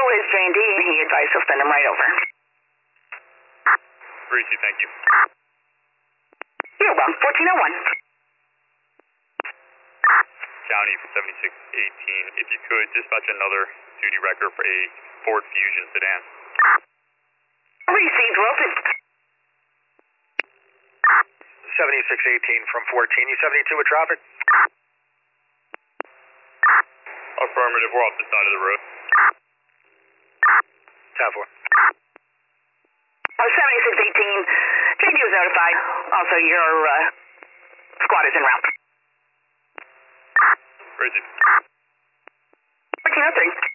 is J&D. He advised he'll send him right over. Receive, thank you. You're welcome. 1401. County 7618, if you could, dispatch another duty record for a Ford Fusion sedan. Received, Wilson. 7618 from 14. You 72 with traffic? Affirmative, we're off the side of the road. 10-4. 7618. J&D was notified. Also, your squad is en route. Receive. 1403.